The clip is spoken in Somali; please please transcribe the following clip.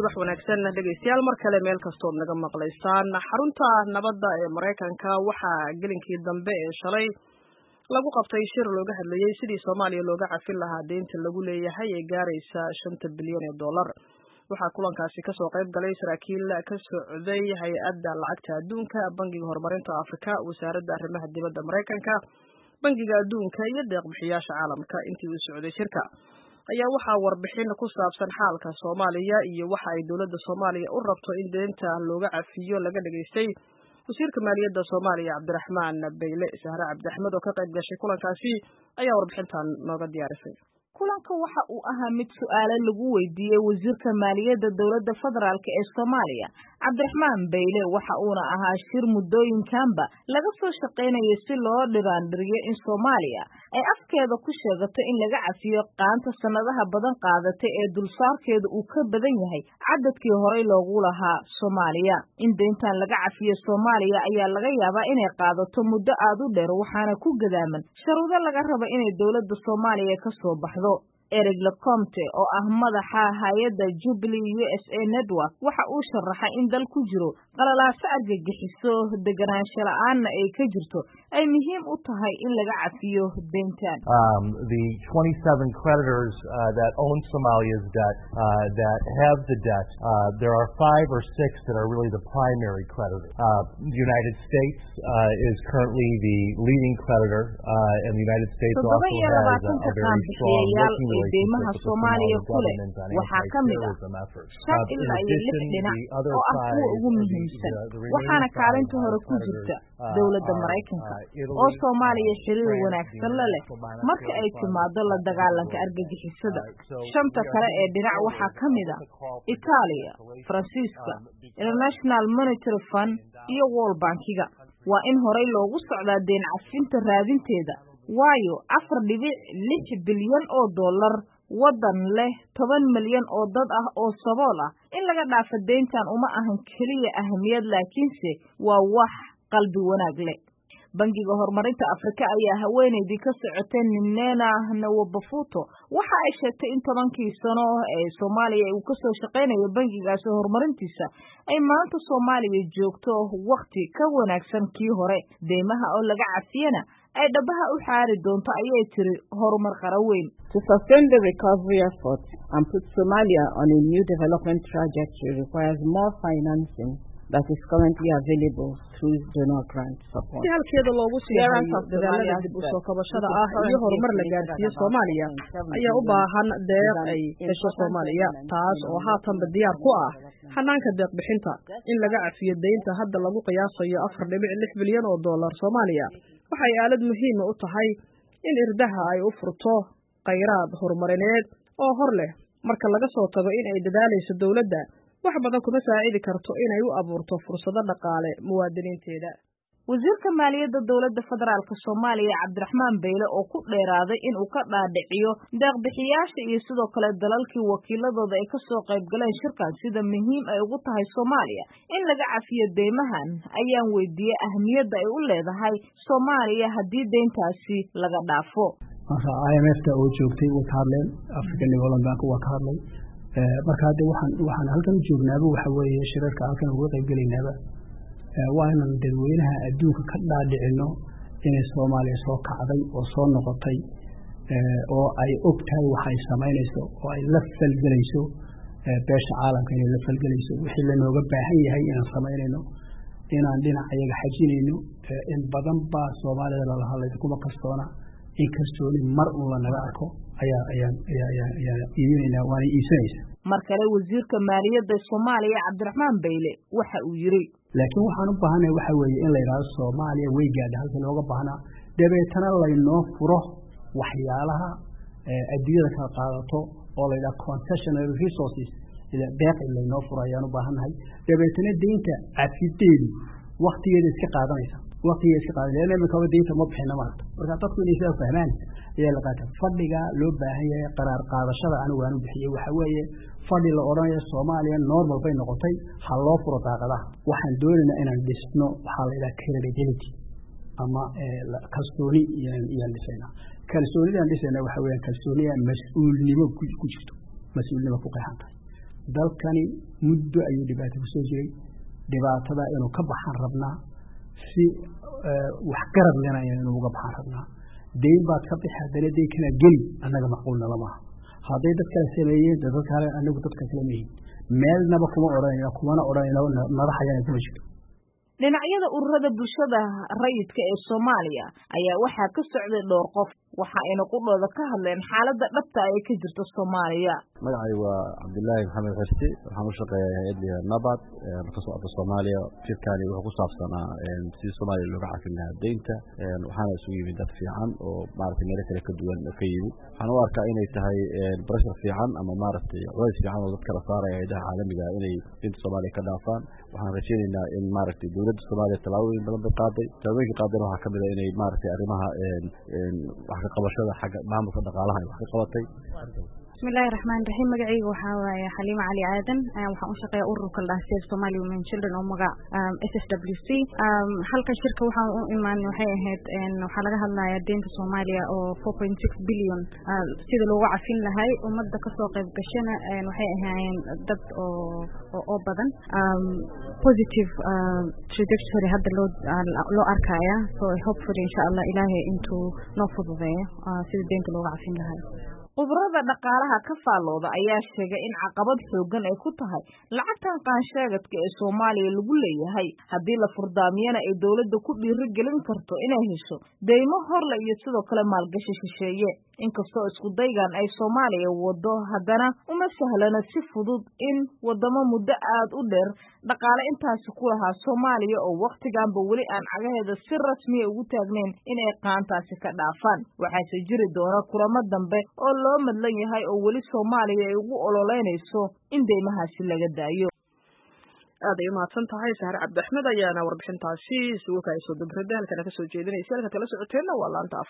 subax wanaagsan dhegeystayaal mar kale meel kastoo naga maqlaysaan xarunta nabadda ee Mareykanka waxaa gelinkii dambe ee shalay lagu qabtay shir looga hadlayay sidii Soomaaliya looga cafin lahaa deynta lagu leeyahay ee gaaraysa 5 bilyan oo dollar waxaa kulankaasi ka soo qayb galay saraakiil ka socday hay'adda lacagta adduunka bangiga horumarinta Afrika wasaaradda arrimaha dibadda Mareykanka bangiga adduunka iyo deeq bixiyaasha caalamka intii uu socday shirka ayaa waxaa warbixin ku saabsan xaalka Soomaaliya iyo waxa ay dawladda Soomaaliya u rabto in deynta looga cafiyo laga dhageystay wasiirka maaliyadda Soomaaliya Cabdiraxmaan Beyle Sahra Cabdixmed oo ka qayb gashay kulankaasi ayaa warbixintan nooga diyaarisay kulanka waxa uu ahaa mid su'aalo lagu weydiiyay wasiirka maaliyadda dawladda federaalka ee Soomaaliya Cabdiraxmaan Beyle waxa uuna ahaa shir muddooyinkanba laga soo shaqeynayo si loo dhiraandhiriyo in Soomaaliya ay afkeeda ku sheegato in laga cafiyo qaanta sanadaha badan qaadatay ee dulsaarkeedu uu ka badan yahay cadadkii horey loogu lahaa Soomaaliya in deyntan laga cafiyo Soomaaliya ayaa laga yaabaa inay qaadato muddo aad u dheer waxaana ku gadaaman sharuudo laga rabo inay dawladda Soomaaliya ka soo baxdo Eric Lecomte oo ah madaxa hay'adda Jubilee USA Network waxa uu sharaxay in dal ku jiro qalalaase argagixiso deganaansho la'aanna ay ka jirto ay muhiim u tahay in laga cafiyo deyntan. The 27 creditors that own Somalia's debt that have the debt, there are 5 or 6 that are really the primary creditors. The United States is currently the leading creditor, and the United States also has a very strong working deymaha Soomaaliya kule waxaa ka mid ah 5 ilaa 6 dhinac oo ah kuwa ugu muhiimsan waxaana kaalinta hore ku jirta dawladda Mareykanka oo Soomaaliya xiriir wanaagsan la leh marka ay timaado la dagaalanka argagixisada shanta kale ee dhinac waxaa ka mid ah Italiya, Faransiiska, International Monetary Fund iyo World Bankiga waa in horey loogu socdaa deyn cafinta raadinteeda waayo 4.6 bilyan oo dollar wadan leh 10 milyan oo dad ah oo sabool ah in laga dhaafo deyntan uma ahan kaliya ahmiyad laakiinse waa wax qalbi wanaag leh bangiga horumarinta Afrika ayaa haweeneydii ka socotay Nina Nwabufuto waxa ay sheegtay in 10 sano ee Soomaaliya uu ka soo shaqeynayo bangigaas horumarintiisa ay maanta Soomaaliya joogto waqti ka wanaagsan kii hore deymaha oo laga cafiyana ay dhabaha u xaari doonto ayay tiri horumar qaran weyn. To sustain the recovery efforts and put Somalia on a new development trajectory requires more financing that is currently available through donor grant support. Si halkeeda loogu sii dadaalada dib u soo kabashada ah iyo horumar la gaarsiiyo Soomaaliya ayaa u baahan deeq ay hesho Soomaaliya taas oo haatanba diyaar ku ah hanaanka deeq bixinta in laga cafiyo deynta hadda lagu qiyaasayo 4.6 bilyan oo dollar Soomaaliya waxay aalad muhiim u tahay in irdaha ay u furto kheyraad horumarineed oo hor leh marka laga soo tago in ay dadaalayso dawladda wax badan kuma saacidi karto inay u abuurto fursado dhaqaale muwaadiniinteeda. wasiirka maaliyadda dawladda federaalka Soomaaliya Cabdiraxmaan Beyle oo ku dheeraaday in uu ka dhaadhiciyo deeq bixiyaasha iyo sidoo kale dalalkii wakiiladooda ay ka soo qayb galeen shirkan sida muhiim ay ugu tahay Soomaaliya in laga cafiyo deymahan ayaan weydiiyay ahmiyadda ay u leedahay Soomaaliya haddii deyntaasi laga dhaafo. IMF-ta oo joogtay way ka hadleen African Development Bank waa ka hadlay marka hadda waxaan halkan joognaaba waxa weeye shirarka halkan uga qayb galaynaaba waa inaan dadweynaha adduunka ka dhaadhicino inay Soomaaliya soo kacday oo soo noqotay oo ay ogtahay waxay sameynayso oo ay la falgalayso beesha caalamka inay la falgalayso wixii la nooga baahan yahay inaan sameynayno inaan dhinac ayaga xajinayno in badan baa Soomaalida la hadlay kuma kastoona in kalsooni mar uu la naga arko ayaan iibinayna waan iibsanaysa mar kale wasiirka maaliyadda Soomaaliya Cabdiraxmaan Beyle waxa uu yiri laakiin waxaan u baahanahay waxa weeye in la yiraahdo Soomaaliya way gaadhay halka looga baahnaa dabeetana laynoo furo waxyaalaha adduunyada ka qaadato oo la yiraahdo concessional resources ila deeq laynoo furo ayaan u baahanahay dabeetana deynta cafideedu waqtigeeda iska qaadanaysa waqtigeeda iska qaadanaysa lama kaba deynta ma bixina marka dadku inay soo fahmaan ayaa la qaataa fadhiga loo baahan yahay qaraar qaadashada anigu waan u bixiyay waxa weeye fadhi la oranayo Soomaaliya normal bay noqotay hal loo furo daaqadaha waxaan doonaynaa inaan dhisno waxa la yiraahdo credibility ama kalsooni iyo dhisayna kalsoonida dhisayna waxa weeye kalsooniya mas'uulnimo ku jirto mas'uulnimo ku qeexan tahay dalkani muddo ayuu dhibaato ku soo jiray dhibaatada inuu ka baxaan rabnaa si wax garab lena inuu uga baxaan rabnaa deyn baad ka bixi haddana deynkana geli annaga macquulna lama aha hadday dad kale sameeyeen dad kale anagu dadka kale ma yihin meelnaba kuma odhanayna kumana odhanayna madaxayana kuma jirto dhinacyada ururada bulshada rayidka ee Soomaaliya ayaa waxaa ka socday dhowr qof waxa ayna qudhooda ka hadleen xaaladda dhabta ah ee ka jirta Soomaaliya magacay waa Cabdullaahi Maxamed Xirsi waxaan u shaqeeyaa hay'adda Nabad ka socda Soomaaliya firkani wuxuu ku saabsanaa sidii Soomaaliya looga cafin lahaa deynta waxaana isugu yimid dad fiican oo maaragtay meelo kale ka duwan ka yimid waxaan u arkaa inay tahay pressure fiican ama maaragtay culays fiican oo dadka la saaraya hay'adaha caalamiga inay deynta Soomaaliya ka dhaafaan waxaan rajaynaynaa in maaragtay dawladda Soomaaliya talaabooyin badan bay qaaday talaabooyinka qaadana waxaa kamid ah inay maaragtay arrimaha wax ka qabashada xagga maamulka dhaqaalaha ay wax ka qabatay bismillaahi raxmaani raxiim magacaygu waxaa waaye Xaliima Cali Aadan waxaan u shaqeeyaa ururka la Save Somali Women Children oo magac SSWC halka shirka waxaan u imaanay waxay ahayd waxa laga hadlayaa deynta Soomaaliya oo 4.6 billion sida loogu cafin lahay ummadda ka soo qayb gashana waxay ahaayeen dad oo badan positive trajectory hadda loo arkaya so hopefully insha Allah ilaahay intuu noo fududeeyo sida deynta loogu cafin lahay Qubrada dhaqaalaha ka faalooda ayaa sheegay in caqabad xoogan ay ku tahay lacagtan qaansheegadka ee Soomaaliya lagu leeyahay haddii la furdaamiyana ay dawladda ku dhiirigelin karto inay hesho deymo horle iyo sidoo kale maalgashi shisheeye inkastoo isku daygan ay Soomaaliya wado haddana uma sahlana si fudud in wadamo muddo aad u dheer dhaqaale intaasi ku lahaa Soomaaliya oo waqtiganba weli aan cagaheeda si rasmi ah ugu taagnayn inay qaantaasi ka dhaafaan waxaase jiri doona kulamo dambe oo loo madlan yahay oo weli Soomaaliya ay ugu ololeynayso in deymahaasi laga daayo aad ay mahadsan tahay Sahar Cabdi Axmed ayaana warbixintaasi isugu kaayso dibradda halkan ka soo jeedinaysa halka kala socoteena waa laanta